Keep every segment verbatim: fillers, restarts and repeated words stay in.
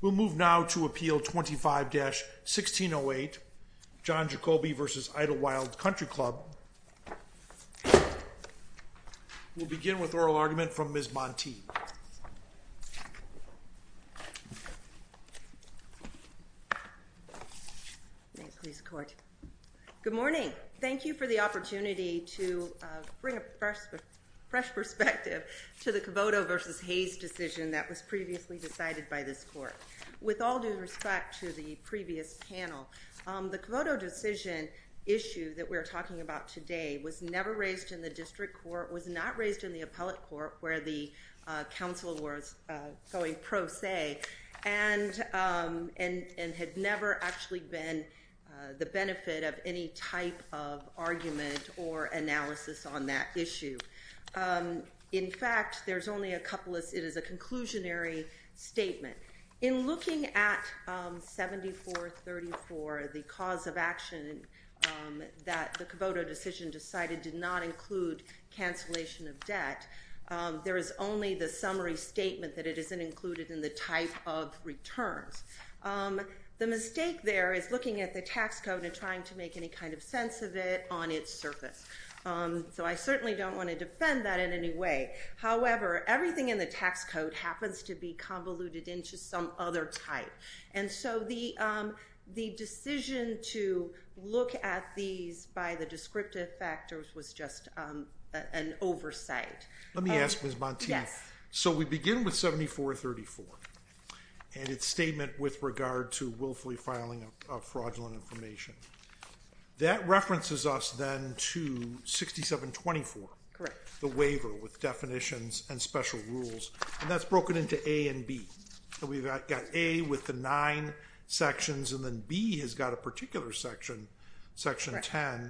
We'll move now to Appeal twenty-five dash sixteen oh eight, John Jacoby versus Idlewild Country Club. We'll begin with oral argument from Miz Monteith. May it please the court. Good morning. Thank you for the opportunity to uh, bring a fresh, fresh perspective to the Cavoto versus Hayes decision that was previously decided by this court. With all due respect to the previous panel, um, the Cavoto decision issue that we're talking about today was never raised in the district court, was not raised in the appellate court where the uh, counsel was uh, going pro se, and, um, and, and had never actually been uh, the benefit of any type of argument or analysis on that issue. Um, in fact, there's only a couple of, it is a conclusionary statement. In looking at um, seventy-four thirty-four, the cause of action um, that the Cavoto decision decided did not include cancellation of debt, um, there is only the summary statement that it isn't included in the type of returns. Um, the mistake there is looking at the tax code and trying to make any kind of sense of it on its surface. Um, so I certainly don't want to defend that in any way. However, everything in the tax code happens to be convoluted into some other type. And so the, um, the decision to look at these by the descriptive factors was just um, a, an oversight. Let me um, ask Miz Monteith. Yes. So we begin with seventy-four thirty-four and its statement with regard to willfully filing of, of fraudulent information. That references us then to sixty-seven twenty-four, correct, the waiver with definitions and special rules, and that's broken into A and B. So we've got, got A with the nine sections, and then B has got a particular section, section correct. ten,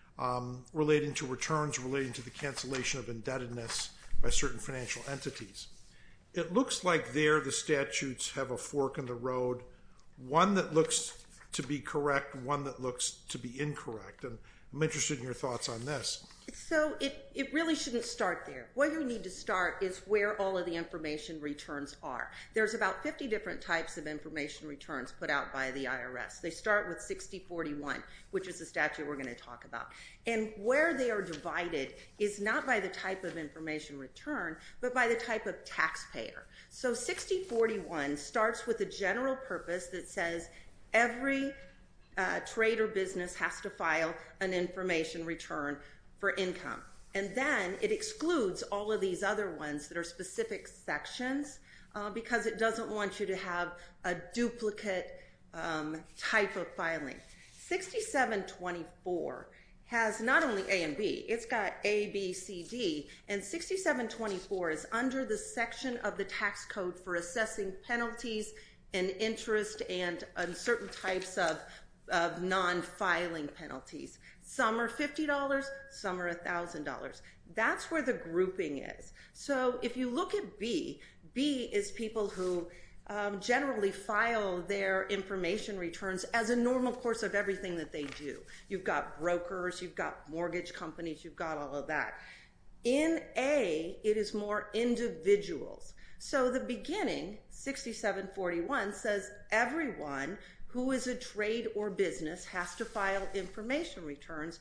um, relating to returns relating to the cancellation of indebtedness by certain financial entities. It looks like there the statutes have a fork in the road, one that looks to be correct, one that looks to be incorrect. And I'm interested in your thoughts on this. So it, it really shouldn't start there. Where you need to start is where all of the information returns are. There's about fifty different types of information returns put out by the I R S. They start with sixty forty-one, which is the statute we're going to talk about. And where they are divided is not by the type of information return, but by the type of taxpayer. So sixty forty-one starts with a general purpose that says every uh, trade or business has to file an information return for income. And then it excludes all of these other ones that are specific sections uh, because it doesn't want you to have a duplicate um, type of filing. sixty-seven twenty-four has not only A and B, it's got A, B, C, D, and sixty-seven twenty-four is under the section of the tax code for assessing penalties and interest and um, certain types of, of non-filing penalties. Some are fifty dollars, some are one thousand dollars. That's where the grouping is. So if you look at B, B is people who um, generally file their information returns as a normal course of everything that they do. You've got brokers, you've got mortgage companies, you've got all of that. In A, it is more individuals. So the beginning, sixty-seven forty-one, says everyone who is a trade or business has to file information returns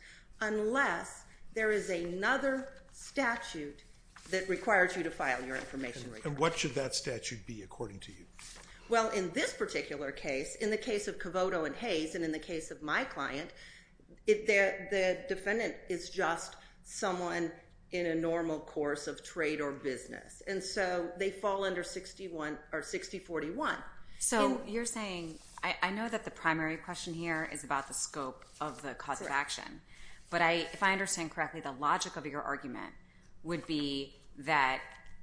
unless there is another statute that requires you to file your information and, returns. And what should that statute be according to you? Well, in this particular case, in the case of Cavoto and Hayes, and in the case of my client, it, the, the defendant is just someone in a normal course of trade or business. And so they fall under sixty-one or sixty forty-one. So in, you're saying, I, I know that the primary question here is about the scope of the cause correct. Of action. But I, if I understand correctly, the logic of your argument would be that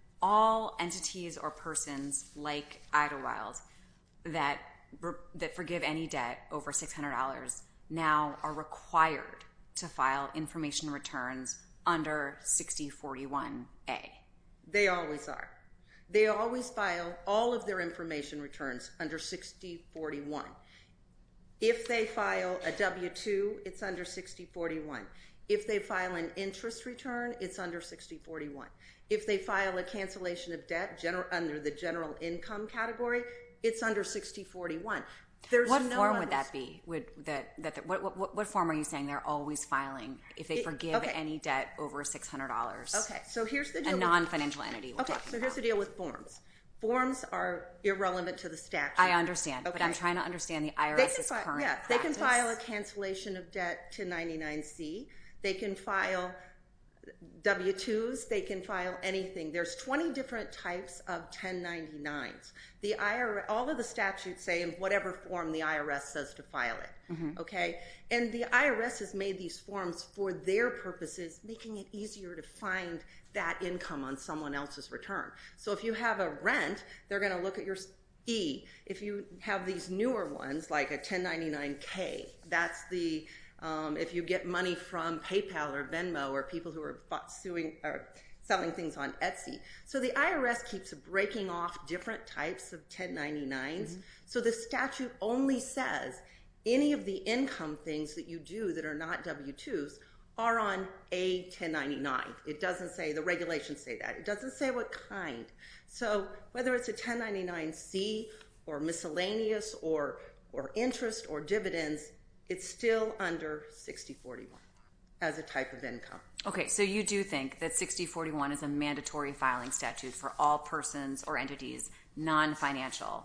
all entities or persons like Idlewild that, that forgive any debt over six hundred dollars now are required to file information returns under sixty forty-one A. They always are. They always file all of their information returns under sixty forty-one. If they file a W two, it's under sixty forty-one. If they file an interest return, it's under sixty forty-one. If they file a cancellation of debt general, under the general income category, it's under sixty forty-one. There's what no form other... would that be? Would that that the, what, what what form are you saying they're always filing if they It, forgive okay. any debt over six hundred dollars? Okay, so here's the deal. A with, non-financial entity. We're okay, talking so here's about. the deal with forms. Forms are irrelevant to the statute. I understand, okay. but I'm trying to understand the They can IRS's fi- current yeah, practice. they can file a cancellation of debt ten ninety-nine C. They can file W two's. They can file anything. There's twenty different types of ten ninety-nines. The I R S, all of the statutes say in whatever form the I R S says to file it. Mm-hmm. Okay, and the I R S has made these forms for their purposes, making it easier to find that income on someone else's return. So if you have a rent, they're going to look at your E. If you have these newer ones like a ten ninety-nine K, that's the um, if you get money from PayPal or Venmo or people who are suing or selling things on Etsy. So the I R S keeps breaking off different types of ten ninety-nines. Mm-hmm. So the statute only says any of the income things that you do that are not W two's are on a ten ninety-nine. It doesn't say, the regulations say that. It doesn't say what kind. So whether it's a ten ninety-nine C or miscellaneous or or interest or dividends, it's still under sixty forty-one as a type of income. Okay, so you do think that sixty forty-one is a mandatory filing statute for all persons or entities non-financial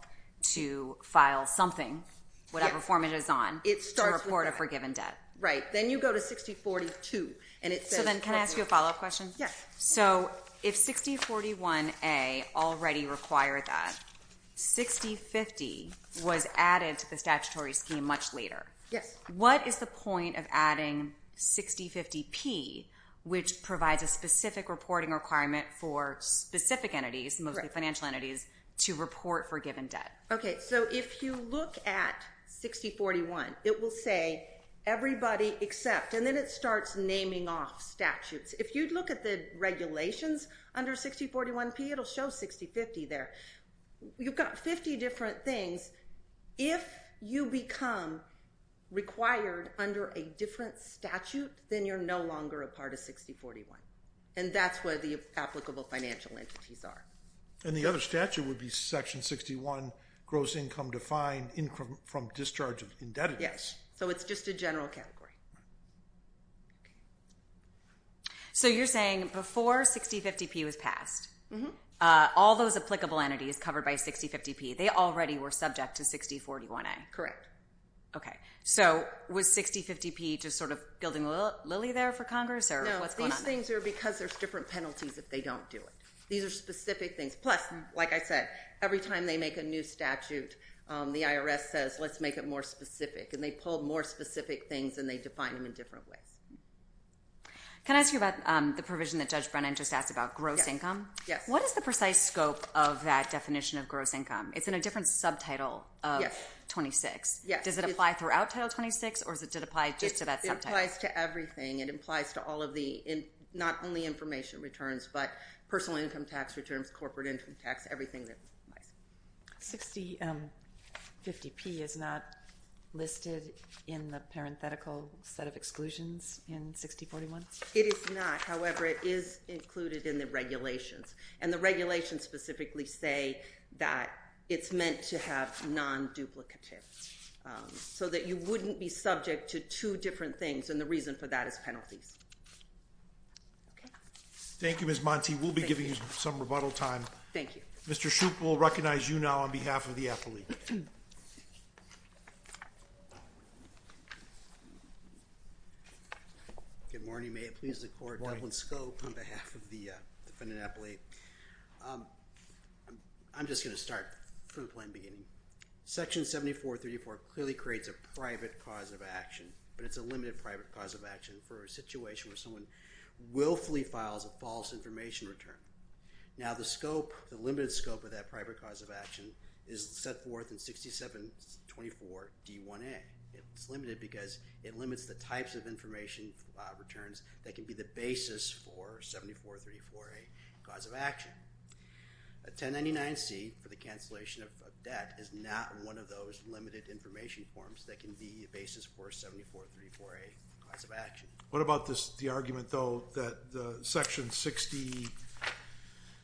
to file something, whatever Yes. form it is on, It starts to report with a that. forgiven debt. Right. Then you go to sixty forty-two, and it says... So then can I ask you a follow-up question? Yes. So if sixty forty-one A already required that, sixty fifty was added to the statutory scheme much later. Yes. What is the point of adding sixty fifty P, which provides a specific reporting requirement for specific entities, mostly Correct. financial entities, to report forgiven debt? Okay, so if you look at sixty forty-one, it will say everybody except, and then it starts naming off statutes. If you look at the regulations under sixty forty-one P, it'll show sixty fifty there. You've got fifty different things. If you become required under a different statute, then you're no longer a part of sixty forty-one. And that's where the applicable financial entities are. And the other statute would be Section sixty-one, gross income defined income from discharge of indebtedness. Yes. So it's just a general category. So you're saying before sixty fifty P was passed, Mm-hmm. uh, all those applicable entities covered by sixty fifty P, they already were subject to sixty forty-one A. Correct. Okay. So was sixty fifty P just sort of gilding the lil- lily there for Congress, or No, what's going these on there? things are because there's different penalties if they don't do it. These are specific things. Plus, like I said, every time they make a new statute, um, the I R S says, let's make it more specific. And they pull more specific things and they define them in different ways. Can I ask you about um, the provision that Judge Brennan just asked about gross Yes. income? Yes. What is the precise scope of that definition of gross income? It's in a different subtitle of Yes. twenty-six. Yes. Does it It's- apply throughout Title twenty-six, or does it apply just It- to that It subtitle? applies to everything. It applies to all of the, in, not only information returns, but personal income tax returns, corporate income tax, everything that applies. sixty fifty P is not listed in the parenthetical set of exclusions in sixty forty-one? It is not. However, it is included in the regulations. And the regulations specifically say that it's meant to have non-duplicative, um, so that you wouldn't be subject to two different things. And the reason for that is penalties. Okay. Thank you, Miz Monti. We'll be giving you some rebuttal time. Thank you. Mister Shoup will recognize you now on behalf of the appellee. Good morning. May it please the court. Morning. Dublin Scope on behalf of the uh, defendant appellate. Um, I'm, I'm just going to start from the plain beginning. Section seventy-four thirty-four clearly creates a private cause of action, but it's a limited private cause of action for a situation where someone willfully files a false information return. Now, the scope, the limited scope of that private cause of action is set forth in sixty-seven twenty-four D one A. It's limited because it limits the types of information uh, returns that can be the basis for seventy-four thirty-four A cause of action. A ten ninety-nine C for the cancellation of, of debt is not one of those limited information forms that can be a basis for seventy-four thirty-four A cause of action. What about this? The argument, though, that the Section sixty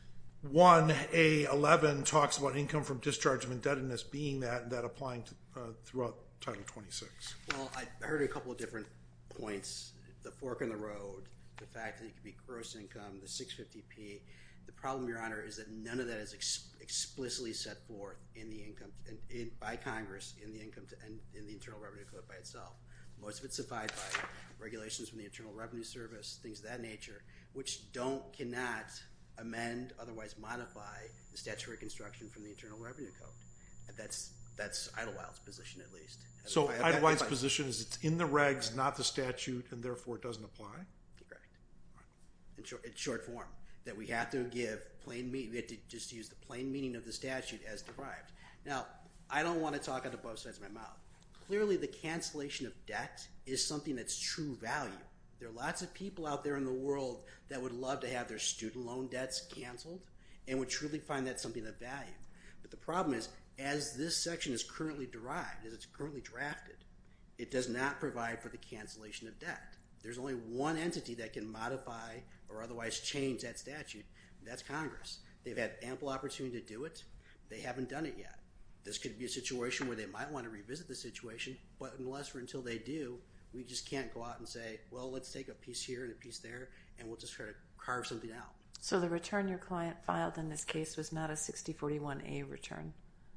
one A eleven talks about income from discharge of indebtedness being that, and that applying to, uh, throughout Title twenty-six. Well, I heard a couple of different points. The fork in the road, the fact that it could be gross income, the six fifty P. The problem, Your Honor, is that none of that is ex explicitly set forth in the income in, in, by Congress in the income to, in, in the Internal Revenue Code by itself. Most of it's supplied by regulations from the Internal Revenue Service, things of that nature, which don't cannot amend, otherwise modify the statutory construction from the Internal Revenue Code. And that's that's Idlewild's position, at least. So If I- if I- Idlewild's if I- position is it's in the regs, not the statute, and therefore it doesn't apply? Correct. In short, in short form, that we have to give plain meaning. We have to just use the plain meaning of the statute as derived. Now, I don't want to talk out of both sides of my mouth. Clearly, the cancellation of debt is something that's true value. There are lots of people out there in the world that would love to have their student loan debts canceled and would truly find that something of value. But the problem is, as this section is currently derived, as it's currently drafted, it does not provide for the cancellation of debt. There's only one entity that can modify or otherwise change that statute, and that's Congress. They've had ample opportunity to do it. They haven't done it yet. This could be a situation where they might want to revisit the situation, but unless or until they do, we just can't go out and say, well, let's take a piece here and a piece there, and we'll just try to carve something out. So the return your client filed in this case was not a sixty forty-one A return?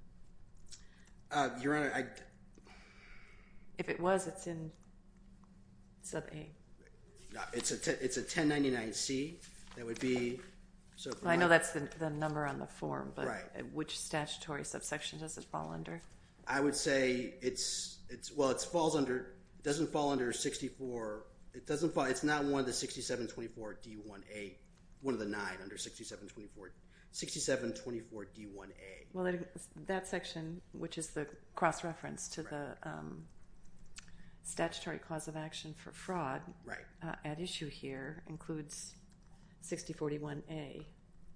Uh, Your Honor, I... If it was, it's in sub A. No, it's a, it's a ten ninety-nine C. That would be... So Well, I know that's the, the number on the form, but Right. which statutory subsection does it fall under? I would say it's it's well, it falls under. It doesn't fall under sixty-four. It doesn't fall. It's not one of the sixty-seven twenty-four D one A. One of the nine under sixty-seven twenty-four. sixty-seven twenty-four D one A. Well, it, that section, which is the cross-reference to the um, statutory cause of action for fraud, Right. uh, at issue here includes sixty forty-one A.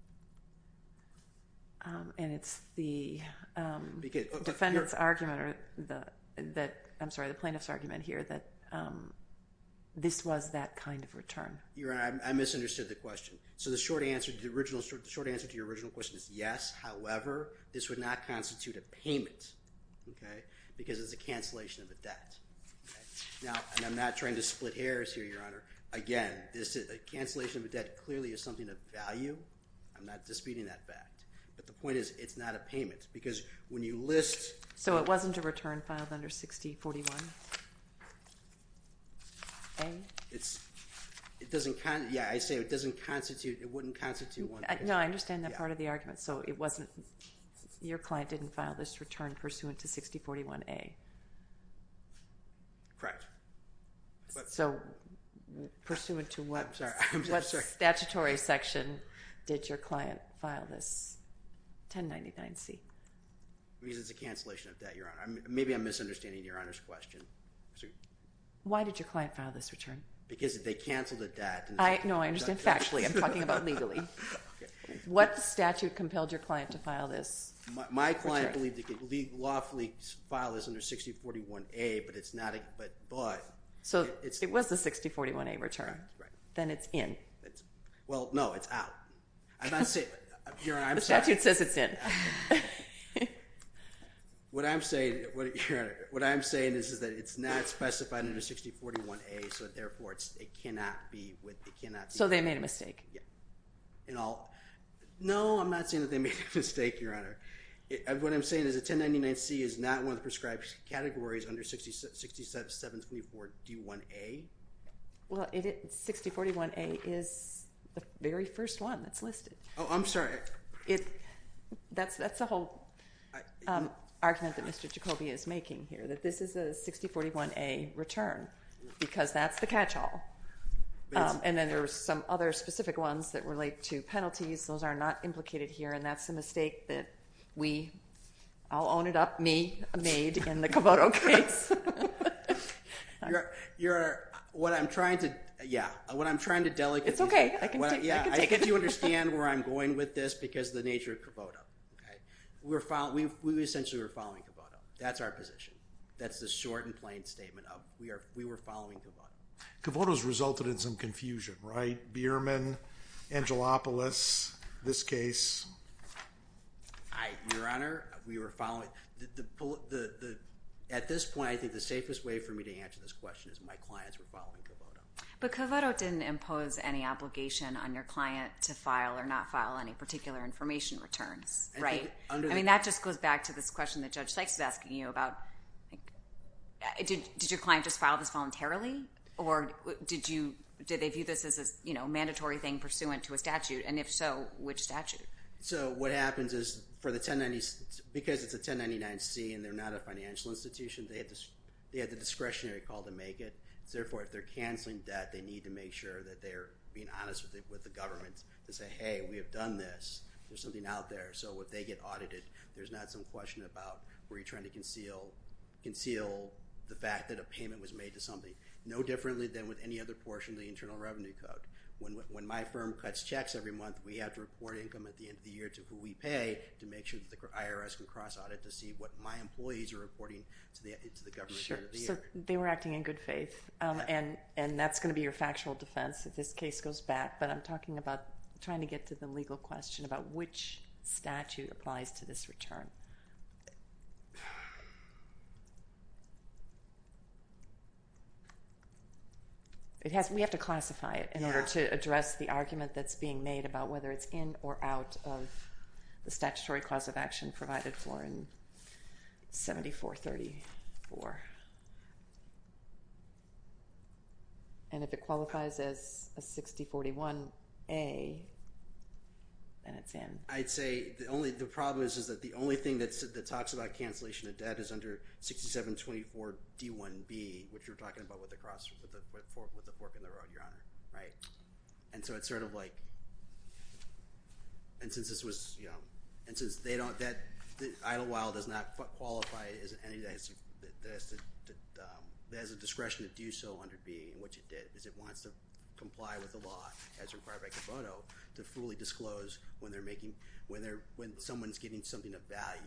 Um, and it's the um, Because, uh, uh, defendant's you're- argument, or the that I'm sorry, the plaintiff's argument here that um, this was that kind of return. Your Honor, I, I misunderstood the question. So the short answer, the original, the short answer to your original question is yes. However, this would not constitute a payment, okay, because it's a cancellation of a debt. Okay? Now, and I'm not trying to split hairs here, Your Honor. Again, this is, a cancellation of a debt clearly is something of value. I'm not disputing that fact. But the point is, it's not a payment because when you list... So it wasn't a return filed under sixty forty-one A? It's, it doesn't, con yeah, I say it doesn't constitute, it wouldn't constitute one. I, no, I understand that Yeah. part of the argument. So it wasn't, your client didn't file this return pursuant to sixty forty-one A. Correct. But- So pursuant to what, I'm sorry, I'm what sorry. statutory section did your client file this ten ninety-nine C? Because it's a cancellation of debt, Your Honor. I'm, maybe I'm misunderstanding Your Honor's question. So, Why did your client file this return? because they canceled a debt. And I no, I understand factually. I'm talking about legally. What statute compelled your client to file this? My, my client Return. believed it could le- lawfully file this under sixty forty-one A, but it's not a, but, but. So it- it's, it was the sixty forty-one A return. Correct, right. Then it's in. It's, well, no, it's out. I'm not saying, Your Honor, I'm The sorry. statute says it's in. What I'm saying, what, Your Honor, what I'm saying is, is that it's not specified under sixty forty-one A, so therefore it's, it cannot be with, it cannot be. So they made a mistake. Yeah. In all, no, I'm not saying that they made a mistake, Your Honor. It, uh, what I'm saying is a ten ninety-nine C is not one of the prescribed categories under sixty-seven twenty-four D one A. Well, it is, sixty forty-one A is the very first one that's listed. Oh, I'm sorry. It that's that's the whole I, um, argument that Mister Jacoby is making here, that this is a sixty forty-one A return because that's the catch-all. Um, and then there's some other specific ones that relate to penalties. Those are not implicated here, and that's a mistake that we, I'll own it up, me, made in the Caboto case. Your, your, what I'm trying to, yeah, what I'm trying to delicate. It's okay. I can what, take- I yeah, can I take think it. you understand where I'm going with this because of the nature of Caboto. Okay, we're follow, we we essentially were following Caboto. That's our position. That's the short and plain statement of we are we were following Caboto. Cavoto's resulted in some confusion, right? Bierman, Angelopoulos, this case? I, Your Honor, we were following the, the, the, the, at this point, I think the safest way for me to answer this question is my clients were following Covoto. But Covoto didn't impose any obligation on your client to file or not file any particular information returns, I right? think under I the- mean, that just goes back to this question that Judge Sykes was asking you about. Like, did did your client just file this voluntarily, or did you did they view this as a you know mandatory thing pursuant to a statute? And if so, which statute? So what happens is for the ten ninety, because it's a ten ninety-nine C and they're not a financial institution, they had this, they had the discretionary call to make it. So therefore, if they're canceling debt, they need to make sure that they're being honest with the, with the government to say, hey, we have done this. There's something out there. So if they get audited, there's not some question about were you trying to conceal conceal the fact that a payment was made to something. No differently than with any other portion of the Internal Revenue Code. When when my firm cuts checks every month, we have to report income at the end of the year to who we pay to make sure that the I R S can cross audit to see what my employees are reporting to the to the government Sure. at the end of the So year. they were acting in good faith, um, Yeah. and and that's going to be your factual defense if this case goes back. But I'm talking about trying to get to the legal question about which statute applies to this return. It has. We have to classify it in order Yeah. to address the argument that's being made about whether it's in or out of the statutory cause of action provided for in seventy-four thirty-four. And if it qualifies as a sixty forty-one A, then it's in. I'd say the only the problem is is that the only thing that's, that talks about cancellation of debt is under sixty-seven twenty-four D one B, which you're talking about with the cross with the with, fork, with the fork in the road, Your Honor, right? And so it's sort of like, and since this was you know, and since they don't that the Idlewild does not qualify as an entity that has, that has, to, to, um, that has a discretion to do so under B, and which it did, is it wants to comply with the law as required by Covoto to fully disclose when they're making when they're when someone's getting something of value,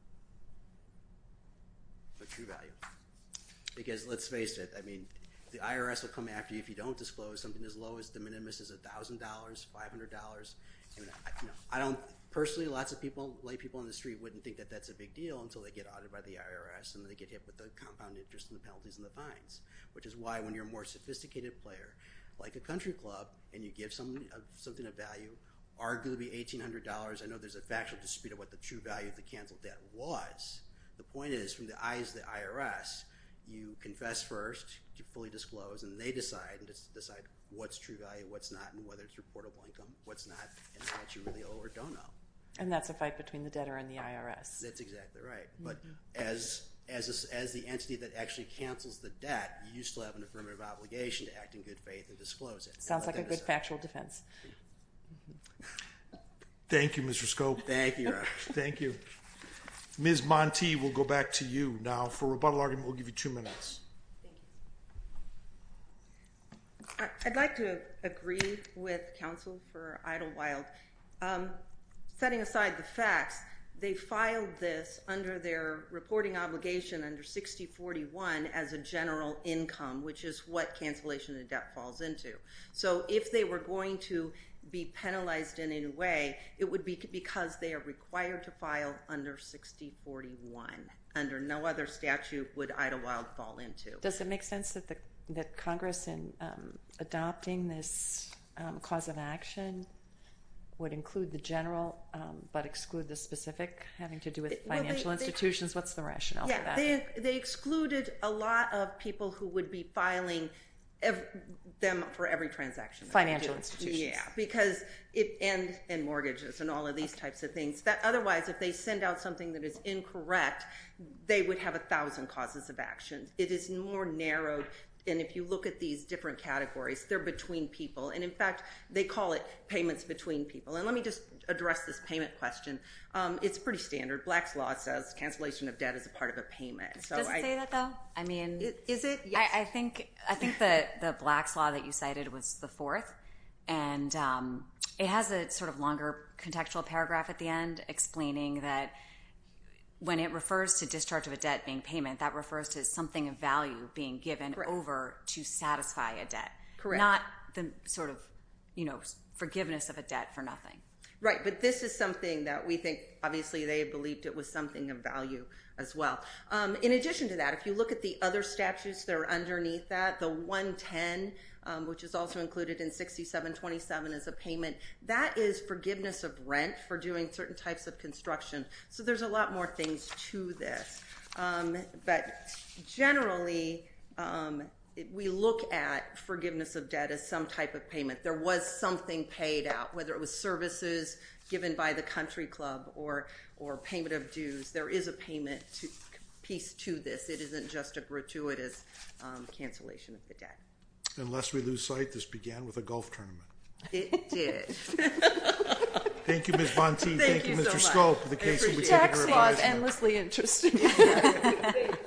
of true value. Because let's face it, I mean, the I R S will come after you if you don't disclose something as low as de minimis as a thousand dollars, five hundred dollars. I mean, I, you know, I don't personally. Lots of people, lay people on the street, wouldn't think that that's a big deal until they get audited by the I R S and they get hit with the compound interest and the penalties and the fines. Which is why when you're a more sophisticated player, like a country club, and you give someone uh, something of value, arguably eighteen hundred dollars. I know there's a factual dispute of what the true value of the canceled debt was. The point is, from the eyes of the I R S, you confess first, you fully disclose, and they decide and just decide what's true value, what's not, and whether it's reportable income, what's not, and how much you really owe or don't owe. And that's a fight between the debtor and the I R S. That's exactly right. But as as a, as the entity that actually cancels the debt, you still have an affirmative obligation to act in good faith and disclose it. Sounds like a Let them good decide. factual defense. Thank you, Mister Scope. Thank you, Your Honor. Thank you. Miz Monti, we'll go back to you now. For rebuttal argument, we'll give you two minutes. I- I'd like to agree with counsel for Idlewild. Um, setting aside the facts, they filed this under their reporting obligation under sixty forty-one as a general income, which is what cancellation of debt falls into. So if they were going to be penalized in any way, it would be because they are required to file under sixty forty-one. Under no other statute would Idlewild fall into. Does it make sense that the that Congress, in um, adopting this um, cause of action, would include the general um, but exclude the specific, having to do with Well, they- financial they- institutions? What's the rationale for Yeah, that? they they excluded a lot of people who would be filing ev- them for every transaction. that they Financial do. institutions. Yeah, because it and and mortgages and all of these types of things. That otherwise, if they send out something that is incorrect, they would have a thousand causes of action. It is more narrowed. And if you look at these different categories, they're between people. And in fact, they call it payments between people. And let me just address this payment question. Um, it's pretty standard. Black's Law says cancellation of debt is a part of a payment. So Does it I, say that though? I mean, I- is it? Yes. I, I think I think the the Black's Law that you cited was the fourth, and um, it has a sort of longer contextual paragraph at the end explaining that when it refers to discharge of a debt being payment, that refers to something of value being given Correct. over to satisfy a debt. Correct. Not the sort of, you know, forgiveness of a debt for nothing. Right, but this is something that we think, obviously, they believed it was something of value as well. Um, in addition to that, if you look at the other statutes that are underneath that, the one ten, um, which is also included in sixty-seven twenty-seven as a payment, that is forgiveness of rent for doing certain types of construction. So there's a lot more things to this. Um, but generally, um, we look at forgiveness of debt as some type of payment. There was something paid out, whether it was services given by the country club or or payment of dues. There is a payment to, piece to this. It isn't just a gratuitous um, cancellation of the debt. Unless we lose sight, this began with a golf tournament. It did. Thank you, Miz Bonte. Thank, Thank you, you Mister so much. Scope. The case will be appreciate taken it. under Tax law is advisement. endlessly interesting.